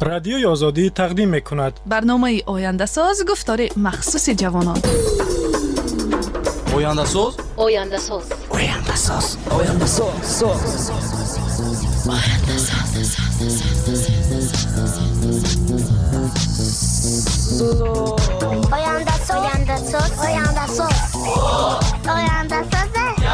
رادیوی آزادی تقدیم می‌کند برنامه آینده ساز گفتار مخصوص جوانان. آینده ساز آینده ساز آینده ساز آینده ساز آینده ساز آینده ساز آینده ساز آینده ساز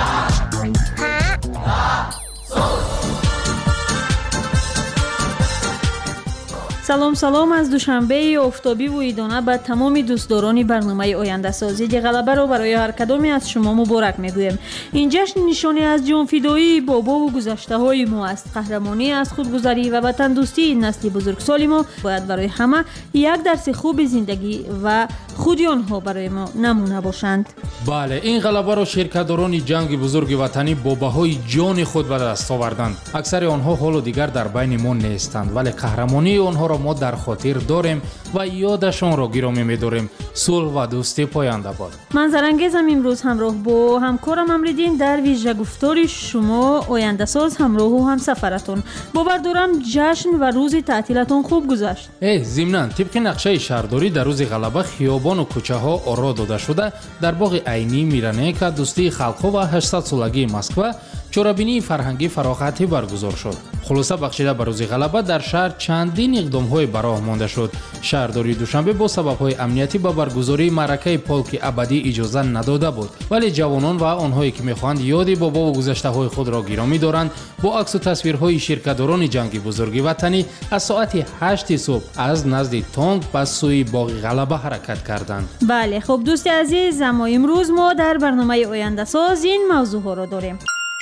салом аз душанбеи офтобӣ вуидона ба тамоми дӯстдорони барномаи ояндасозӣ ғалабаро барои ҳар кадоме аз шумо муборак мегӯем. Ин ҷашн нишоне аз ҷонфидоии бобову гузаштаҳои мо аст. қаҳрамонӣ аз худгузарӣ ва ватандӯстии насли бузургсоли мо бояд барои ҳама як дарси хуби зиндагӣ ва худи онҳо барои мо намуна бошанд. бале, ин ғалабаро ширкатдорони ҷанги бузурги ватанӣ бо баҳои ҷони худ ба даст оварданд. аксари онҳо ҳолу дигар дар байни мо нестанд, вале қаҳрамонии онҳоро мо дар хотир дорем ва ёдашонро гиромӣ медорем. сулҳ ва дӯстӣ поянда бод. манзарангезам имрӯз ҳамроҳ бо ҳамкорам Амриддин дар вижагуфтори шумо ояндасоз ҳамроҳу ҳамсафаратон. бовар дорам ҷашн ва рӯзи таътилатон хуб гузашт. зимнан тибқи нақшаи шаҳрдорӣ дар рӯзи ғалаба хиёбону кӯчаҳо оро дода шуда дар боғи айнӣ, Миранека, дӯстии халқҳо ва 800-солагии Москва чорабинии фарҳангӣ фароғатӣ баргузор шуд. хулоса бахшида ба рӯзи ғалаба дар шаҳр чандин иқдомҳои бароҳ монда шуд. шаҳрдории Душанбе бо сабабҳои амниятӣ ба баргузории маъракаи полки абадӣ иҷоза надода буд, вале ҷавонон ва онҳое ки мехоҳанд ёди бобову гузаштаҳои худро гиромӣ доранд бо аксу тасвирҳои ширкатдорони ҷанги бузурги ватанӣ аз соати 8 субҳ аз назди Тонг ба сӯи боғи ғалаба ҳаракат карданд. бале, хуб дӯсти азиз, аммо имрӯз мо дар барномаи ояндасоз ин мавзӯъҳоро дорем.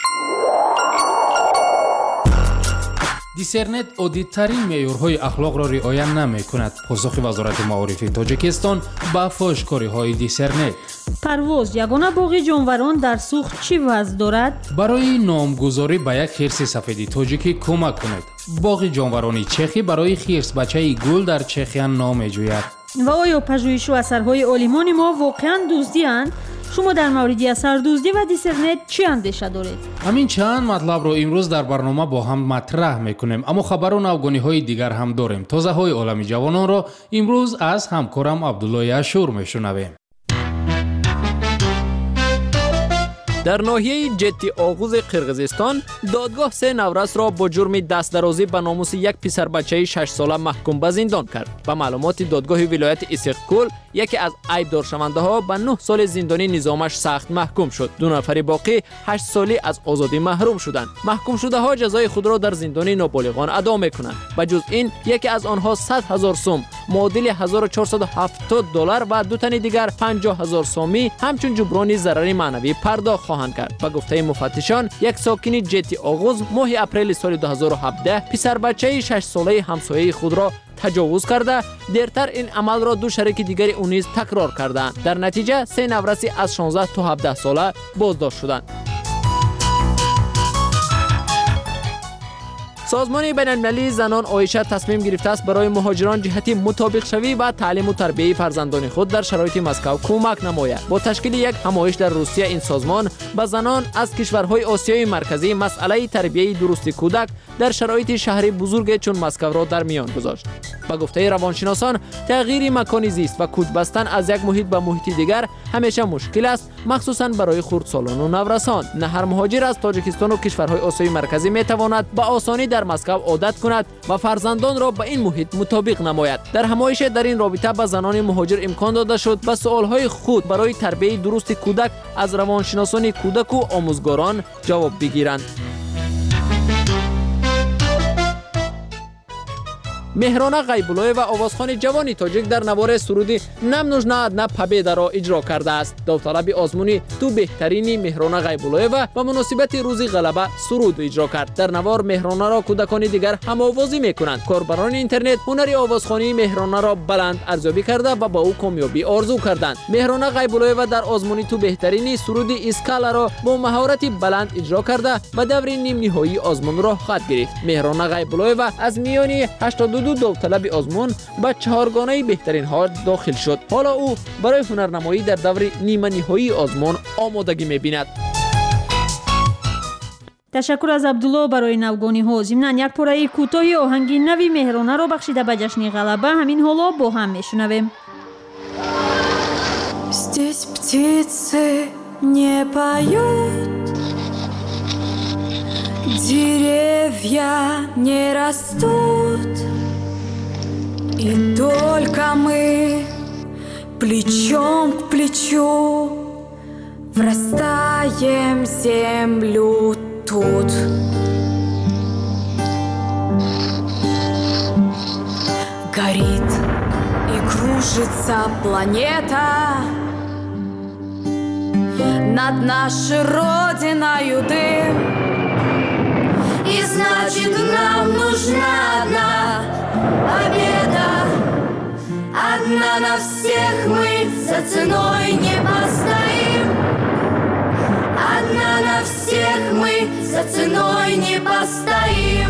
дисернет оддитарин меъёрҳои ахлоқро риоя намекунад. посухи вазорати маорифи тоҷикистон ба фошкориҳои дисернет. парвоз ягона боғи ҷонварон дар сух чӣ вазъ дорад? барои номгузорӣ ба як хирси сафеди тоҷикӣ кӯмак кунед. боғи ҷонварони чехӣ барои хирсбачаи гул дар Чехия ном меҷӯяд. ва оё пажӯҳишу асарҳои олимони мо воқеан дуздианд? шумо дар мавриди асардуздӣ ва дисернет чӣ андеша доред? ҳамин чанд матлабро имрӯз дар барнома бо ҳам матраҳ мекунем, аммо хабару навгониҳои дигар ҳам дорем. тозаҳои олами ҷавононро имрӯз аз ҳамкорам Абдуллои Ашур мешунавем. در ناحیه جدی آغوز قرقیزستان دادگاه 3 نورس را با جرم دستدرازی به ناموس یک پسر بچه 6 ساله محکوم به زندان کرد. به معلومات دادگاه ولایت اسیقکول یکی از عیبدار شونده ها به 9 سال زندانی نظامش سخت محکوم شد. 2 نفر باقی 8 سالی از آزادی محروم شدند. محکوم شده ها جزای خود را در زندان نابالغان ادا میکنند. بجز این یکی از آنها 100,000 سوم معادل $1470 و 2 تن دیگر 50,000 سومی همچون جبران ضرر معنوی پرداخت خواهند کرد. به گفته مفتشان یک ساکن جتی آغوز ماه اپریل سال 2017 پسر بچه 6 ساله همسایه خود را تجاوز کرده، دیرتر این عمل را 2 شریک دیگری او نیز تکرار کردند. در نتیجه 3 نورسی از 16 تا 17 ساله بازداشت شدند. سازمان بین‌المللی زنان آیشه تصمیم گرفته است برای مهاجران جهتی مطابق شوی و تعلیم و تربیت فرزندان خود در شرایط مسکو کمک نماید. با تشکیل یک همایش در روسیه این سازمان به زنان از کشورهای آسیای مرکزی مسئله تربیت درست کودک در شرایط شهری بزرگ چون مسکو را در میان گذاشت. به گفته روانشناسان تغییر مکان زیست و کوچ بستن از یک محیط به محیط دیگر همیشه مشکل است، مخصوصا برای خردسالان و نورسان. نه هر مهاجر از تاجیکستان و کشورهای آسیای مرکزی میتواند به آسانی در مسکو عادت کند و فرزندان را به این محیط مطابق نماید. در همایش در این رابطه به زنان مهاجر امکان داده شد به سوالهای خود برای تربیت درست کودک از روانشناسان کودک و آموزگاران جواب بگیرند. مهرانه غیب‌الله و آوازخوان جوانی تاجیک در نوار سرودی نم نوژنا ادنا پبیدا را اجرا کرده است. داوطلب آزمونی تو بهترینی مهرانه غیب‌الله و به مناسبت روز غلبه سرود اجرا کرد. در نوار مهرانه را کودکان دیگر هم آوازی میکنند. کاربران اینترنت هنر آوازخوانی مهرانه را بلند ارزیابی کرده و با او کامیابی آرزو کردند. مهرانه غیب‌الله و در آزمونی تو بهترینی سرودی اسکالا را با مهارت بلند اجرا کرده و دور نیم نهایی آزمون را خط گرفت. مهرانه غیب‌الله و از میان 82 داوطلب آزمون به 4گانه بهترین ها داخل شد. حالا او برای هنرنمایی در دور نیمه نهایی آزمون آمادگی می‌بیند. تشکر از عبدالله برای نوگانی ها. ضمناً یک پاره کوتاه آهنگ نوی مهرانه را بخشیده به جشن غلبه همین حالا با هم میشنویم. Здесь птицы не поют, деревья не растут, и только мы плечом к плечу врастаем в землю тут. Горит и кружится планета над нашей родиною дым. И значит, нам нужна одна победа. Одна на всех мы за ценой не постоим. Одна на всех мы за ценой не постоим.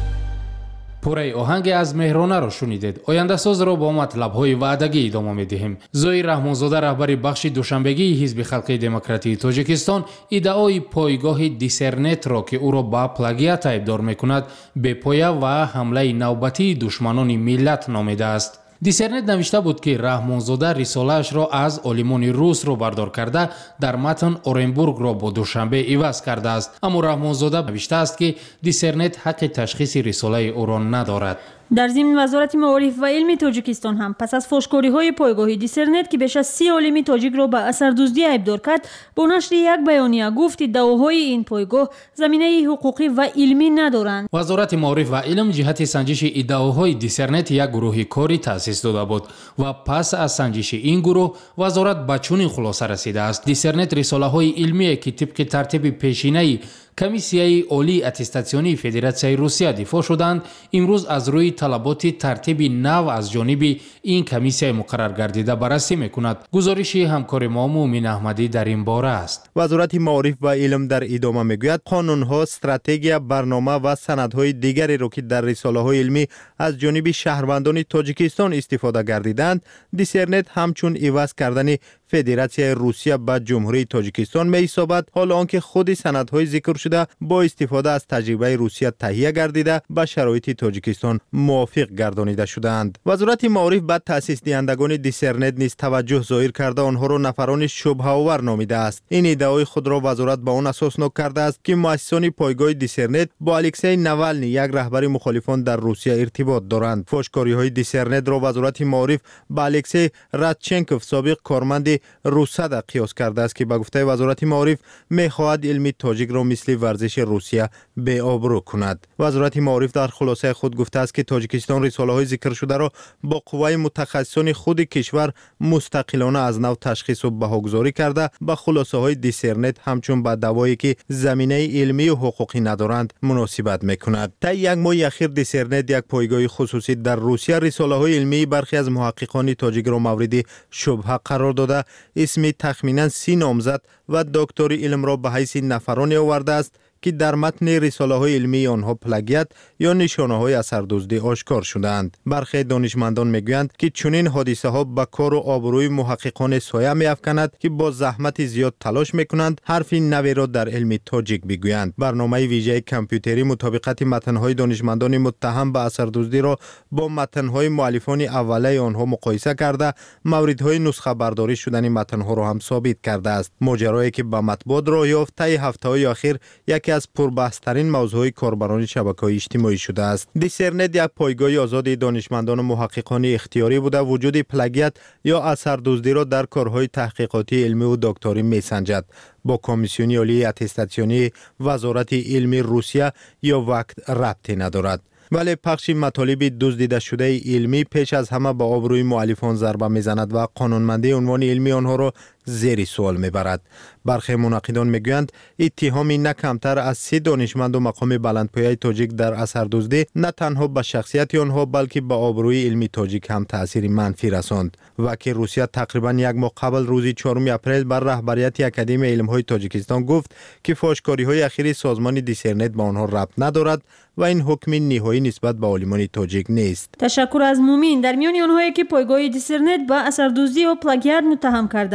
پوره آهنگ از مهرانه را شنیدید. آینده ساز را با مطلب‌های وعدگی ادامه می‌دهیم. زوی رحمانزاده رهبر بخش دوشنبگی حزب خلق دموکراتی تاجیکستان ادعای پایگاه دیسرنت را که او را با پلاگیات ادعا می‌کند به پایه و حمله نوبتی دشمنان ملت نامیده است. دیسرنت نوشته بود که رحمانزاده رساله‌اش را از عالمان روس رو بردار کرده در متن اورنبورگ را با دوشنبه عوض کرده است. اما رحمانزاده نوشته است که دیسرنت حق تشخیص رساله او را ندارد. در ضمن وزارت معارف و علم تاجیکستان هم پس از فحشکاری‌های پایگاه دیسرنت که بیش از 30 عالم تاجیک را به اثردوزی ادعا کرد، با نشر یک بیانیه گفت ادعاهای این پایگاه زمینه حقوقی و علمی ندارند. وزارت معارف و علم جهت سنجش ادعاهای دیسرنت یک گروه کاری تأسیس داده بود و پس از سنجش این گروه وزارت به چنین خلاصه رسیده است: دیسرنت رساله‌های علمی که طبق ترتیب پیشینه کمیسیای عالی اتستاسیونی فدراسیون روسیه دفاع شدند، امروز از روی طلبات ترتیب نو از جانب این کمیسیای مقرر گردیده بررسی میکند. گزارش همکار ما مومن احمدی در این باره است. وزارت معارف و علم در ادامه میگوید قانونها، استراتژی، برنامه و سندهای دیگری را که در رساله‌های علمی از جانب شهروندان تاجیکستان استفاده گردیدند، دیسرنت همچون عوض کردن فدراسیون روسیه به جمهوری تاجیکستان می حسابد، حال آنکه خود سندهای ذکر شده با استفاده از تجربه روسیه تهیه گردیده به شرایط تاجیکستان موافق گردانیده شدند. وزارت معارف بعد تأسیس دهندگان دیسرنت نیز توجه ظاهر کرده آنها را نفران شبهه آور نامیده است. این ادعای خود را وزارت به آن اساس کرده است که مؤسسان پایگاه دیسرنت با الکسی نوالنی، یک رهبر مخالفان در روسیه، ارتباط دارند. فحشکاری‌های دیسرنت را وزارت معارف با الکسی رادچنکوف، سابق کارمند روسیه، قیاس کرده است که به گفته وزارت معارف می‌خواهد علم تاجیک را مثل ورزش روسیه به آبرو کند. وزارت معارف در خلاصه خود گفته است که تاجیکستان رساله‌های ذکر شده را با قوای متخصصان خود کشور مستقلانه از نو تشخیص و بهاگذاری کرده به خلاصه‌های دیسرنت همچون به دعوایی که زمینه علمی و حقوقی ندارند مناسبت می‌کند. تا یک ماه اخیر دیسرنت، یک پایگاه خصوصی در روسیه، رساله‌های علمی برخی از محققان تاجیک را مورد شبهه قرار داده، اسم تخمیناً 30 نامزد و دکتری علم را به حیث نفرانی آورده است که در متن رساله‌های علمی آنها پلاگیات یا نشانه‌های اثردوزی آشکار شدند. برخی دانشمندان میگویند که چنین حادثه‌ها به کار و آبروی محققان سایه می‌افکند که با زحمت زیاد تلاش می‌کنند حرف نوی را در علم تاجیک بگویند. برنامه ویژه کامپیوتری مطابقت متن‌های دانشمندان متهم به اثردوزی را با متن‌های مؤلفان اولیه آنها مقایسه کرده، موردهای نسخه برداری شدن متن‌ها را هم ثابت کرده است. ماجرایی که به مطبوعات راه یافت طی هفته‌های اخیر یکی از پربحث‌ترین موضوعات کاربران شبکه‌های اجتماعی شده است. دیسرنت یک پایگاه آزاد دانشمندان و محققان اختیاری بوده وجود پلاگیات یا اثردوزی را در کارهای تحقیقاتی علمی و دکتری می‌سنجد. با کمیسیون عالی اتستاسیونی وزارت علم روسیه یا وقت ربطی ندارد. ولی پخش مطالب دزدیده شده علمی پیش از همه به آبروی مؤلفان ضربه میزند و قانونمندی عنوان علمی آنها را زیر سوال میبرد. برخی منقدان میگویند اتهامی نه کمتر از 3 دانشمند و مقام بلندپایه تاجیک در اثردوزی نه تنها به شخصیت آنها بلکه به آبروی علمی تاجیک هم تأثیر منفی رساند. وکیل روسیه تقریبا یک ماه قبل روز 4 اپریل بر رهبریت اکادمی علم‌های تاجیکستان گفت که فحشکاری‌های اخیر سازمان دیسرنت به آنها ربط ندارد و این حکم نهایی نسبت به عالمان تاجیک نیست. تشکر از مومین. در میان آنهایی که پایگاه دیسرنت به اثردوزی و پلاگیات متهم کرده است،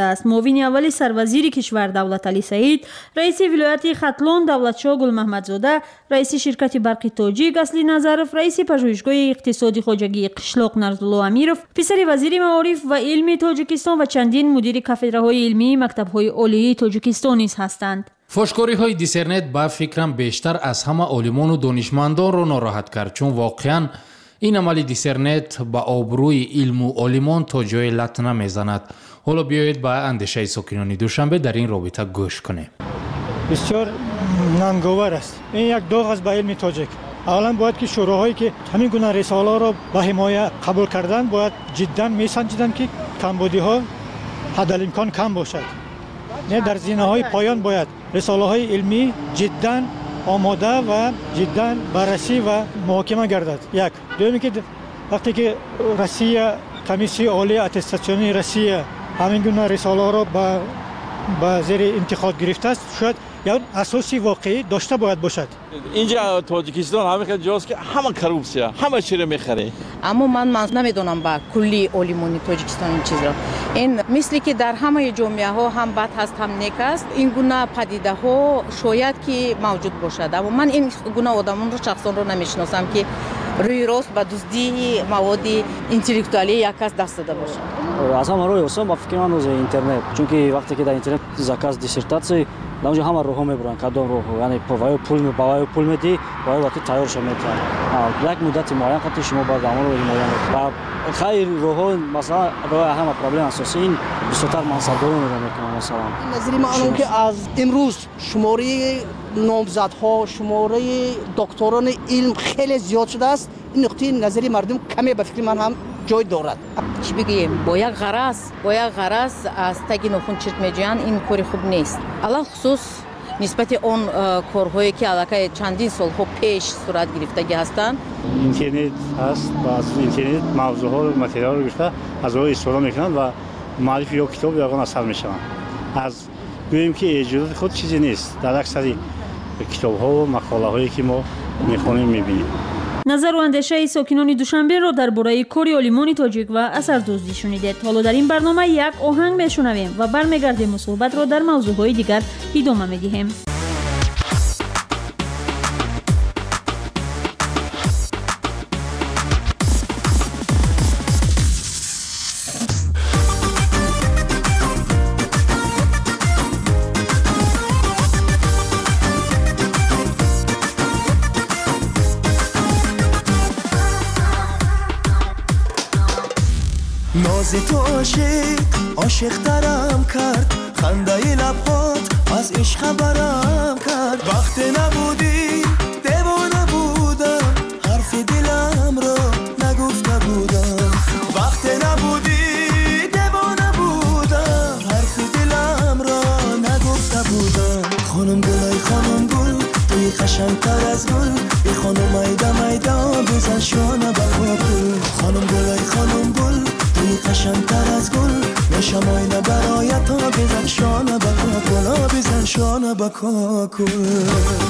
معاون اول سروزیر کشور دولت علی سعید، رئیس ولایت ختلون دولتشاه گل محمدزاده، رئیس شرکت برق تاجیک اصلی نظرف، رئیس پژوهشگاه اقتصادی خواجگی قشلاق نرزالله امیرов، پسر وزیر معارف و علم تاجیکستان و چندین مدیر کافدرهای علمی مکتب‌های عالی تاجیکستان نیز هستند. фошкориҳои диссернет ба фикрам бештар аз ҳама олимону донишмандонро нороҳат кард, чун воқеан ин амали диссернет ба обрӯи илму олимон то ҷое лат намезанад. ҳоло биёед ба андешаи сокинони душанбе дар ин робита гӯш кунем. бисёр нанговар аст. ин як доғ аст ба илми тоҷик. аввалан бояд ки шӯроҳое ки ҳамин гуна рисолаҳоро ба ҳимоя қабул карданд, бояд ҷиддан месанҷиданд ки камбудиҳо ҳадалимкон кам бошад. не дар зинаҳои поён бояд рисолаҳои илмӣ ҷиддан омода ва ҷиддан баррасӣ ва муҳокима гардад. як дуюме ки вақте ки Россия комиссияи олии аттестатсионии Россия ҳамин гуна рисолаҳоро ба зери интиқод гирифтааст, шояд як асоси воқеӣ дошта бояд бошад. инҷа тоҷикистон ҳамин хел ҷост ки ҳама коррупсия, ҳама чиро мехарем. аммо ман намедонам ба кулли олимони тоҷикистон ин чизро. ин мисли ки дар ҳамаи ҷомеаҳо ҳам бад ҳаст, ҳам нек аст, ин гуна падидаҳо шояд ки мавҷуд бошад. аммо ман ин гуна одамонро шахсонро намешиносам ки рӯи рост ба дуздии маводи интеллектуалии як кас даст дада бошад. аз ҳама роҳи осон ба фикри ман оз интернет, чунки вақте ки дар интернет заказ диссертатсия дар онҷо ҳама роҳҳо мебуранд, кадом роҳ, яъне баваи пул медиҳӣ, баваи вақти тайёрша метавад. як муддати муайян қати шумо бояд амалро ҳимоя мекунед. خیلی روح مثلا روح همه پرابلم اساسی این بیشتر منصبداری میکنه. مثلا نظری من اون که از امروز شماره نامزدها، شماره دکتران علم خیلی زیاد شده است. این نقطه نظری مردم کمی به فکر من هم جای دارد. چی بگیم؟ با یک غرض از تگی نخون چرت میجویند، این کاری خوب نیست. علاوه خصوص نسبت اون کارهایی که علاقه چندین سالها پیش صورت گرفتگی هستند. اینترنت هست و از اینترنت موضوعها و متریال رو گرفته از روی استفاده میکنند و معرفی یا کتاب یا اثر میشوند. از گوییم که ایجاد خود چیزی نیست. در اکثر کتاب‌ها و مقاله‌هایی که ما میخونیم میبینیم. نظر و اندیشه ساکنان دوشنبه را درباره کاری آلیمان تاجیک و اثردوزی شنیدید. حالا در این برنامه یک آهنگ میشنویم و برمیگردیم و صحبت را در موضوعهای دیگر ادامه میدهیم. نازی تو عاشق ترم کرد، خنده لبهات از عشق برم کرد. وقت نبودی دیوانه بودم، حرف دلم را نگفته بودم. وقت نبودی دیوانه بودم، حرف دلم را نگفته بودم. خانم گلای خانم گل، توی قشنگتر از گل، ای خانم میدا بزن شانه به کاکل. خانم گلای خانم گل، قشنگتر از گل، نشم آینه برایت ها، بزن شانه به کاکل، بزن شانه به کاکل.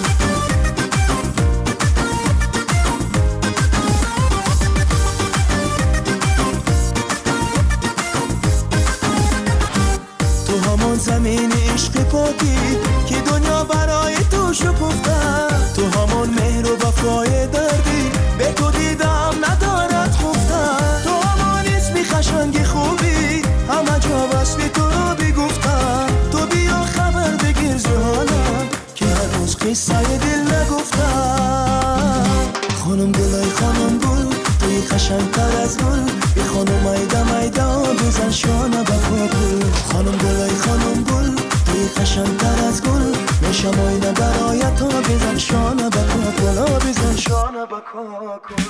تو همان زمین عشق پاکی که دنیا برای تو شکفته، تو همان مهر و وفای دردی به تو دیدم ندارد خفته. قشنگ خوبی همه جا وصفی تو رو بگفتم. تو بیا خبر بگیر ز حالم که هنوز قصه دل نگفتم. خانم گلای خانم گل، توی قشنگتر از گل، ای خانم میدا بزن شانه به کاکل. خانم گلای خانم گل، توی قشنگتر از گل، میشم آینه برایت ها، بزن شانه به کاکل، بزن شانه به کاکل.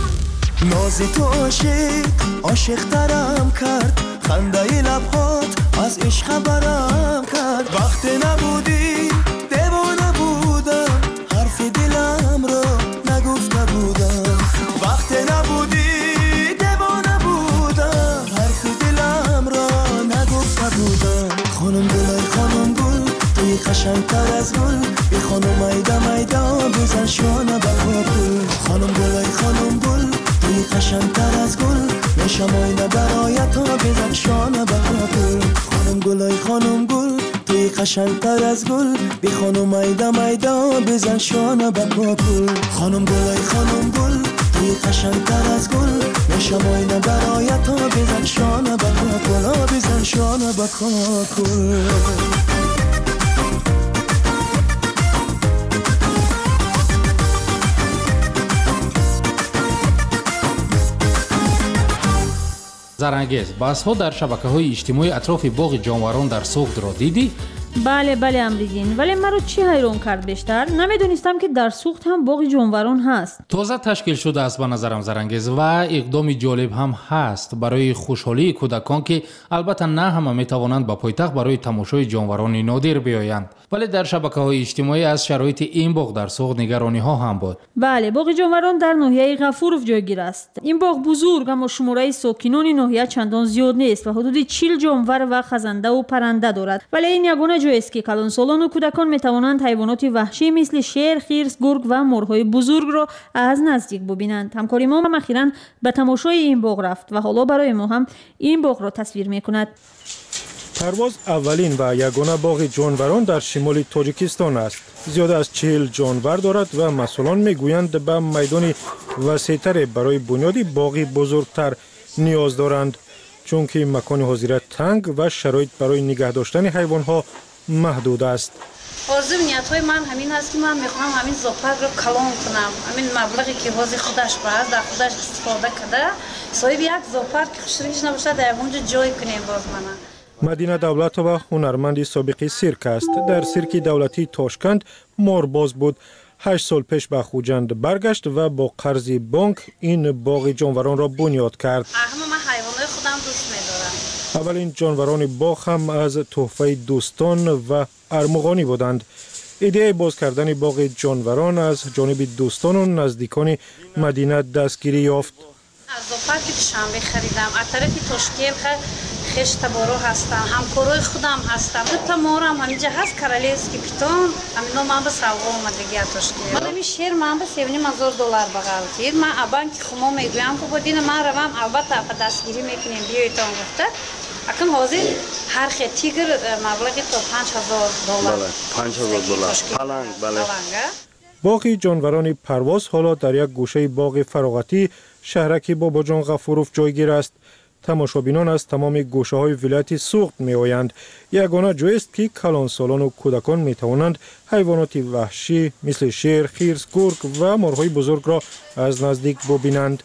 نازی تو عاشق ترم کرد، خنده لبهات از عشق برم کرد. وقت نبودی دیوانه بودم، حرف دلم را نگفته بودم. وقت نبودی دیوانه بودم، حرف دلم را نگفته بودم. خانم گلای خانم گل، توی قشنگتر از گل، بی خانم میده میده بزن شانه بکن. خانم گلای خانم گل، توی قشنگتر از گل، میشم آینه برای تو بزن شانه بکن. خانم گلای خانم گل، توی قشنگتر از گل، بی خانم میده میده بزن شانه بکن. خانم گلای خانم گل، توی قشنگتر از گل، میشم آینه برای تو بزن شانه بکن. بزن شانه بکن. зарангез баҳсҳо дар шабакаҳои иҷтимоӣ атрофи боғи ҷонварон дар суғдро дидӣ? бале амридин, вале маро чӣ ҳайрон кард бештар? намедонистам ки дар суғд ҳам боғи ҷонварон ҳаст. тоза ташкил шудааст ба назарам зарангез ва иқдоми ҷолиб ҳам ҳаст барои хушҳолии кӯдакон ки албатта на ҳама метавонанд ба пойтахт барои тамошои ҷонварони нодир биёянд, вале дар шабакаҳои иҷтимоӣ аз шароити ин боғ дар суғд нигарониҳо ҳам буд. бале боғи ҷонварон дар ноҳияи ғафуров ҷойгир аст. ин боғ бузург, аммо шумораи сокинони ноҳия чандон зиёд нест ва ҳудуди 40 ҷонвар ва хазандаву парранда дорад. вале ин ягона ҷойест ки калонсолону кӯдакон метавонанд ҳайвоноти ваҳшӣ мисли шер, хирс, гург ва морҳои бузургро аз наздик бубинанд. ҳамкори мо ахиран ба тамошои ин боғ рафт ва ҳоло барои мо ҳам ин боғро тасвир мекунад. парвоз аввалин ва ягона боғи ҷонварон дар шимоли тоҷикистон аст. зиёда аз 40 ҷонвар дорад ва масъулон мегӯянд ба майдони васеътаре барои бунёди боғи бузургтар ниёз доранд, чунки макони ҳозира танг ва шароит барои нигоҳ доштани ҳайвонҳо маҳдуд аст. ҳозир ниятҳои ман ҳамин аст ки ман мехоҳам ҳамин зоопаркро калон кунам. ҳамин маблағе ки ҳози худаш баъз дар худаш истифода карда соҳиби як зоопарки хушрӯиш набошад, дар ягонҷо ҷой кунем. боз мана мадина давлатова ҳунарманди собиқи сирк аст. дар сирки давлатии Тошканд морбоз буд. 8 сол пеш ба Хуҷанд баргашт ва бо қарзи бонк ин боғи ҷонваронро бунёд кард. ман ҳайвонҳои худам дӯст медорам. аввалин ҷонварони боғ ҳам аз тӯҳфаи дӯстон ва армуғонӣ буданд. идеяи боз кардани боғи ҷонварон аз ҷониби дӯстону наздикони Мадина дастгирӣ ёфт. аз зоопарки душанбе харидам. аз тарафи Тошкент хеш таборо ҳастам, ҳамкорои худам ҳастам. дута морам ҳаминҷа ҳаст, королевский питон. ҳамино ман ба савғо омадагӣ аз Тошкент. мадами шер ман ба $7000 бағал кирд. ман абанки хумо мегӯям ки бодина ман равам, албатта апа дастгирӣ мекунем биёитон гуфта. акун ҳозир ҳар хел тигр маблағи то $5000. $5000 паланг. бале боғи ҷонварони парвоз ҳоло дар як гӯшаи боғи фароғатӣ шаҳраки Бобоҷон Ғафуров ҷойгир аст. тамошобинон аз тамоми гӯшаҳои вилояти суғд меоянд. ягона ҷойест ки калонсолону кӯдакон метавонанд ҳайвоноти ваҳшӣ мисли шер, хирс, гург ва морҳои бузургро аз наздик бубинанд.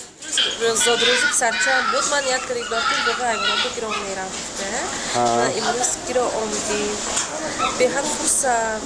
زادروزی پسرچم بود من یاد کردم که باقی حیوانات گیرم میرفته و امروز گیرم آمدیم به هم خوشم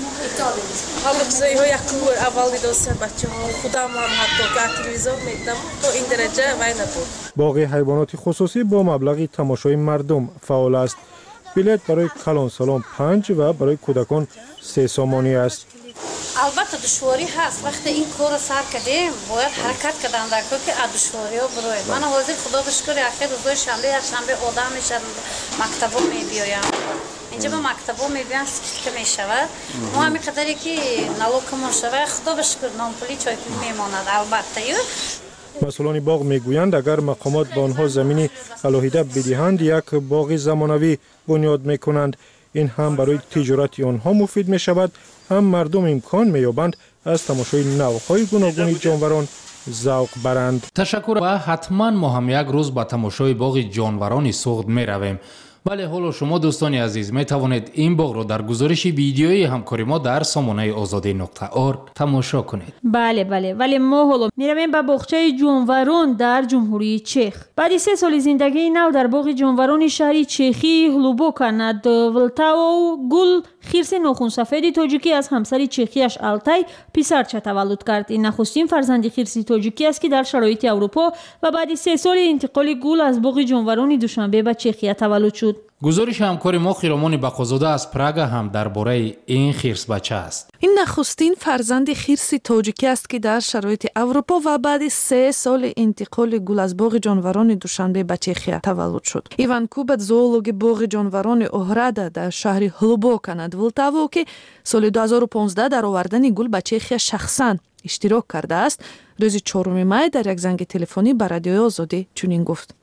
حالا چیزایی ها یک اول دیدم بچه ها خودم هم حتی که تلویزیون میدیدم تو این درجه وای نبود. باقی حیوانات خصوصی با مبلغی تماشای مردم فعال است. بلیت برای کلانسالان 5 و برای کودکان 3 سامانی است. البته دشواری هست. وقتی این کار سر کردیم باید حرکت کردن در کار که از دشواری ها بروید. من حاضر خدا بشکر یکی روزای شنبه یک شنبه آدم میشن مکتبا میبیایم. اینجا به مکتبا میبیان سکت میشود. ما همین قدری که نالوکمون شود خدا بشکر نامپولی چایپولی میماند. البته مسئولان باغ میگویند اگر مقامات به آنها زمینی علاهیده بدهند یک باغ زمانوی بنیاد میکنند. این هم برای تجارت آنها مفید می شود، هم مردم امکان می یابند از تماشای نوع‌های گوناگون جانوران ذوق برند. تشکر و حتما ما هم یک روز با تماشای باغ جانوران سوغد می رویم. ولی حالا شما دوستان عزیز می توانید این باغ رو در گزارش ویدیویی همکاری ما در سامانه azadi.org تماشا کنید. بله ولی ما حالا می رویم به باغچه جانوران در جمهوری چخ. بعد 3 سال زندگی نو در باغ جانوران شهری چخی هلوبوکا ند ولتاو گل خیرس ناخن سفید تاجیکی از همسر چخیش التای پسرچه تولد کرد. این نخستین فرزند خیرس تاجیکی است که در شرایط اروپا و بعد 3 سال انتقال گل از باغ جانوران دوشنبه به چخیه تولد شد. شد. گزارش همکار ما خیرامان بقازاده از پراگ هم درباره این خرس بچه است. این نخستین فرزند خرس تاجیکی است که در شرایط اروپا و بعد 3 سال انتقال گل از باغ جانوران دوشنبه به چخیا تولد شد. ایوان کوبت زوولوگ باغ جانوران اوهرادا در شهر هلوبوکا ند ولتاو که سال 2015 در آوردن گل به چخیا شخصا اشتراک کرده است، روز 4 می در یک زنگ تلفنی به رادیوی آزادی چنین گفت: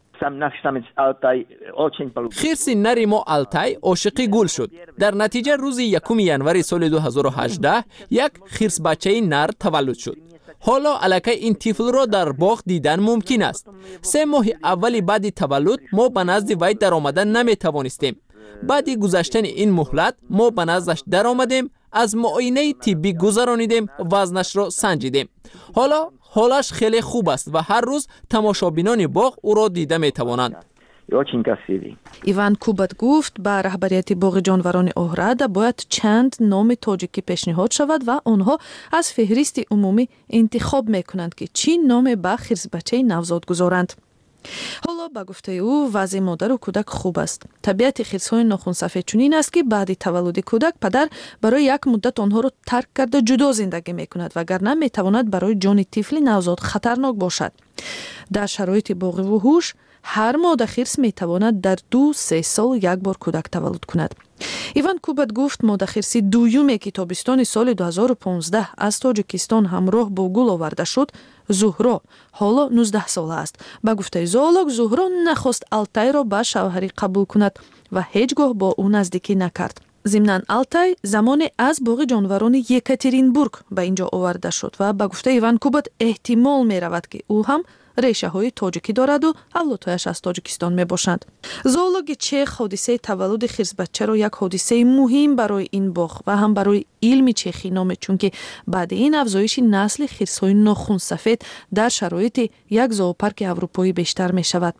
خرس نر ما آلتای عاشق گل شد. در نتیجه روز 1 ینوری سال 2018 یک خرس بچه نر تولد شد. حالا الکی این طفل را در باغ دیدن ممکن است. 3 ماه اولی بعد تولد ما به نزد وی در آمدن نمی توانستیم. بعد گذشتن این مهلت ما به نزدش در آمدیم، از معاینه طبی گذرانیدیم، وزنش را سنجیدیم. حالا حالش خیلی خوب است و هر روز تماشابینان باغ او را دیده می توانند. ایوان کوبت گفت به رهبریت باغ جانوران اوهرادا باید چند نام تاجیکی پیشنهاد شود و آنها از فهرست عمومی انتخاب می کنند که چی نام به خرس بچه نوزاد گذارند. حالا با گفته او وضع مادر و کودک خوب است. طبیعت خرس‌های ناخن‌سفید چنین است که بعد تولد کودک پدر برای یک مدت آنها را ترک کرده جدا زندگی می‌کند وگرنه می‌تواند برای جان طفل نوزاد خطرناک باشد. در شرایط باغ وحوش هر ماده خرس می‌تواند در 2-3 سال یک بار کودک تولد کند. ایوان کوبت گفت ماده خرس دومی که تابستان سال 2015 از تاجیکستان همراه با گل آورده شد، زهرا، حالا 19 ساله است. با گفته زوولوگ زهرا نخواست آلتای را به شوهری قبول کند و هیچگاه با او نزدیکی نکرد. ضمناً آلتای زمان از باغ جانوران یکاترینبورگ به اینجا آورده شد و با گفته ایوان کوبت احتمال می رود که او هم ریشه های تاجیکی دارد و اولادهایش از تاجیکستان می باشند. زوولوگ چخ حادثه تولد خرس بچه را یک حادثه مهم برای این باغ و هم برای علم چخی نامید، چون که بعد این افزایش نسل خرس های ناخن سفید در شرایط یک زوپارک اروپایی بیشتر می شود.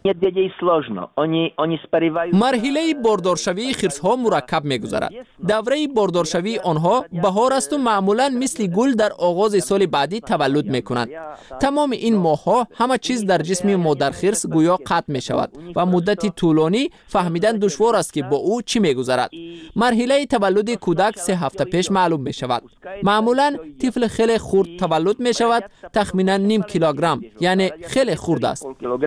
مرحله باردارشوی خرس ها مرکب می گذرد. دوره باردارشوی آنها بهار است و معمولا مثل گل در آغاز سال بعدی تولد می کنند. تمام این ماه ها همه چیز در جسم مادر خرس گویا قطع می شود و مدتی طولانی فهمیدن دشوار است که با او چی می گذرد. مرحله تولد کودک 3 هفته پیش معلوم می شود. معمولا طفل خیلی خرد تولد می شود، تخمینا نیم کیلوگرم، یعنی خیلی خرد است.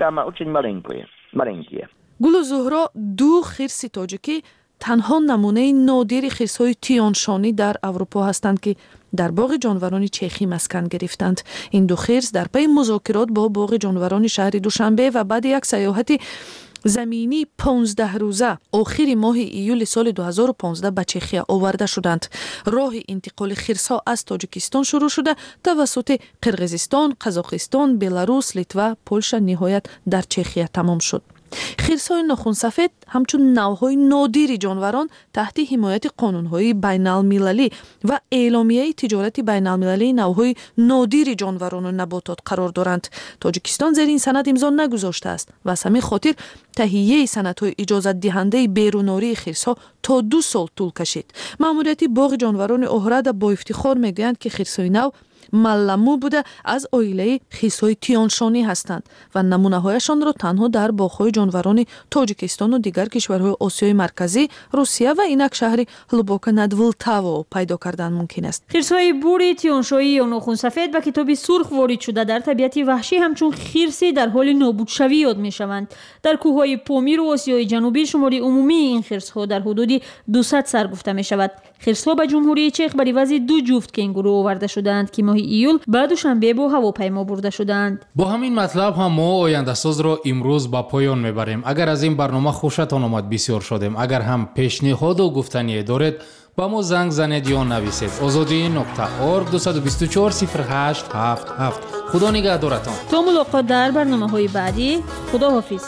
گل و زهرا 2 خرس تاجیکی تنها نمونه نادر خرس‌های تیانشانی در اروپا هستند که در باغ جانوران چخی مسکن گرفتند. این 2 خرس در پی مذاکرات با باغ جانوران شهر دوشنبه و بعد یک سیاحت زمینی 15 روزه آخر ماه ایول سال 2015 به چخیا آورده شدند. راه انتقال خرس‌ها از تاجیکستان شروع شده توسط قرقیزستان، قزاقستان، بلاروس، لیتوا، پولشا نهایت در چخیا تمام شد. خرس‌های ناخن سفید همچون نوع‌های نادر جانوران تحت حمایت قانون‌های بین‌المللی و اعلامیه تجارت بین‌المللی نوع‌های نادر جانوران و نباتات قرار دارند. تاجیکستان زیر این سند امضا نگذاشته است و از همین خاطر تهیه سندهای اجازت دهنده بیروناری خرس‌ها تا 2 سال طول کشید. مأموریت باغ جانوران اوهرادا با افتخار میگویند که خرس‌های نو ملمو بوده از عائله خرس‌های تیانشانی هستند و نمونه‌هایشان را تنها در باغ‌های جانوران تاجیکستان و دیگر کشورهای آسیای مرکزی، روسیه و اینک شهر هلوبوکا ند ولتاو پیدا کردن ممکن است. خرس‌های بوری تیانشایی یا ناخن سفید به کتاب سرخ وارد شده در طبیعت وحشی همچون خرسی در حال نابود شوی یاد می‌شوند. در کوه‌های پامیر و آسیای جنوبی شمار عمومی این خرس‌ها در حدود 200 سر گفته می‌شود. خرس‌ها به جمهوری چخ بر عوض 2 جفت کنگورو آورده شدند که ماه ایول بعد دوشنبه با هواپیما برده شدند. با همین مطلب هم ما آینده ساز را امروز به پایان میبریم. اگر از این برنامه خوشتان آمد بسیار شدیم. اگر هم پیشنهاد و گفتنی دارید با ما زنگ زنید یا نویسید. azadi.org 224 0877. خدا نگهدارتان. تا ملاقات در برنامه‌های بعدی. خدا حافظ.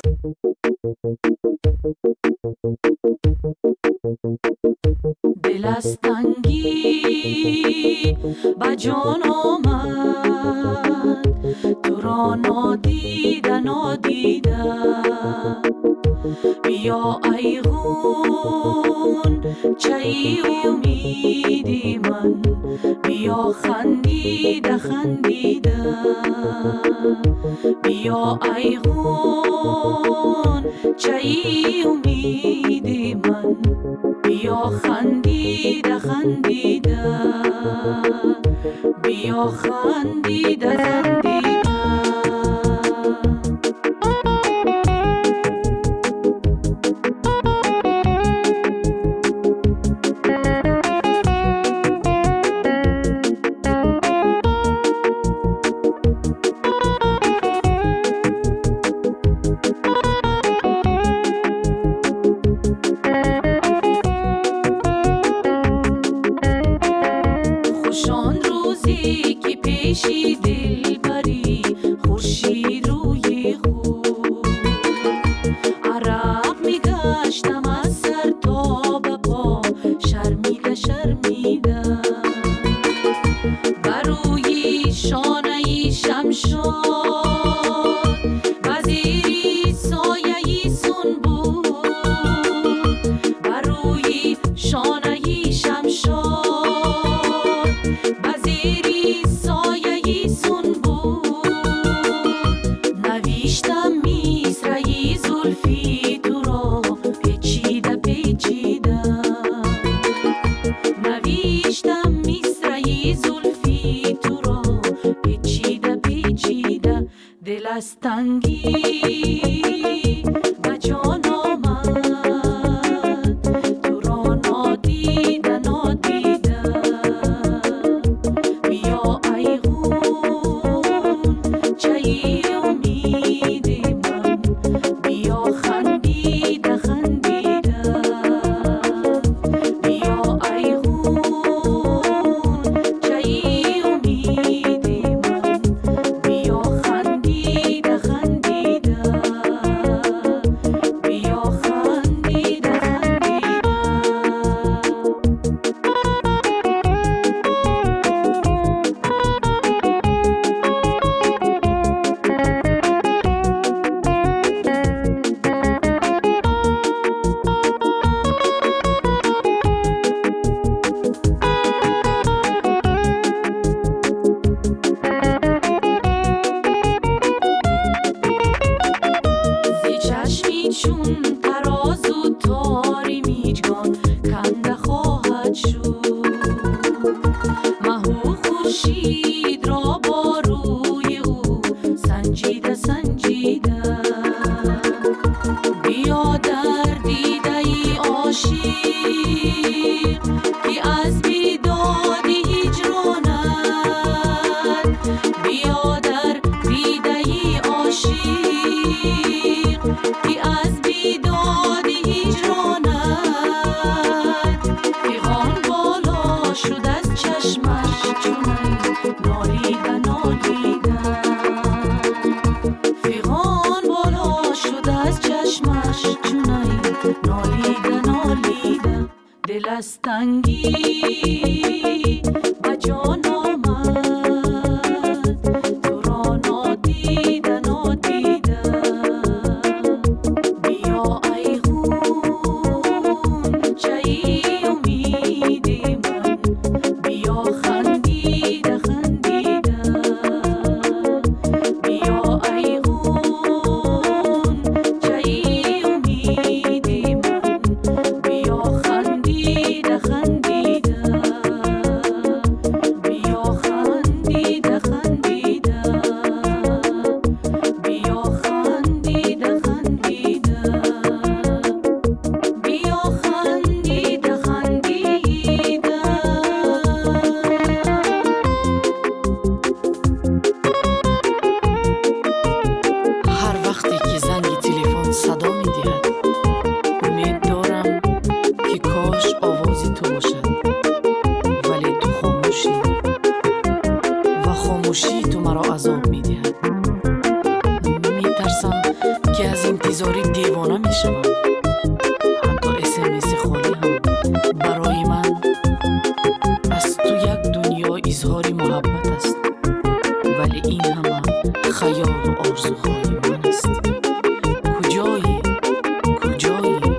دلستنگی با جان آمد تو را نادیده نادیده بیا ای غون چای امیدی من بیا خندیده خندیده بیا ای غون چای امیدی خندیده خندیده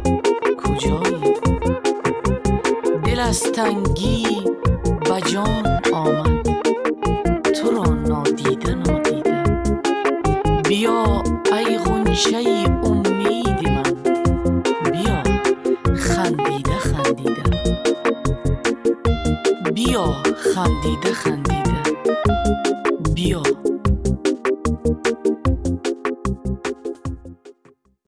دل از تنگی بجان